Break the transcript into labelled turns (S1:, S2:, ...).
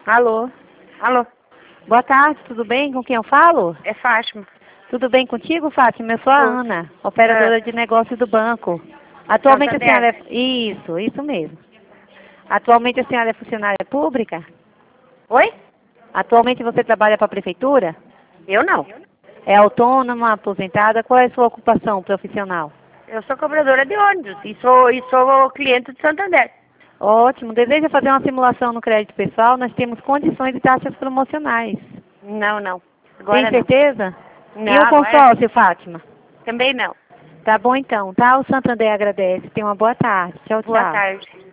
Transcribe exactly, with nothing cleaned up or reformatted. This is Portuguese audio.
S1: Alô?
S2: Alô,
S1: Boa tarde, tudo bem? Com quem eu falo?
S2: é Fátima.
S1: Tudo bem contigo, Fátima? Eu sou a
S2: Tudo.
S1: Ana, operadora
S2: Ah,
S1: de negócio do banco. Atualmente a
S2: Santander.
S1: senhora é... Isso, isso mesmo. Atualmente a senhora é funcionária pública?
S2: Oi?
S1: Atualmente você trabalha para a prefeitura?
S2: Eu não.
S1: É autônoma, aposentada? Qual é a sua ocupação profissional?
S2: Eu sou cobradora de ônibus e sou, e sou cliente de Santander.
S1: Ótimo. Deseja fazer uma simulação no crédito pessoal? Nós temos condições e taxas promocionais.
S2: Não, não.
S1: Tem
S2: Agora não.
S1: certeza?
S2: Não,
S1: E o
S2: agora
S1: consórcio, Fátima?
S2: também não.
S1: Tá bom então, tá? O Santander agradece. Tenha uma boa tarde. Tchau,
S2: Boa
S1: tchau.
S2: tarde.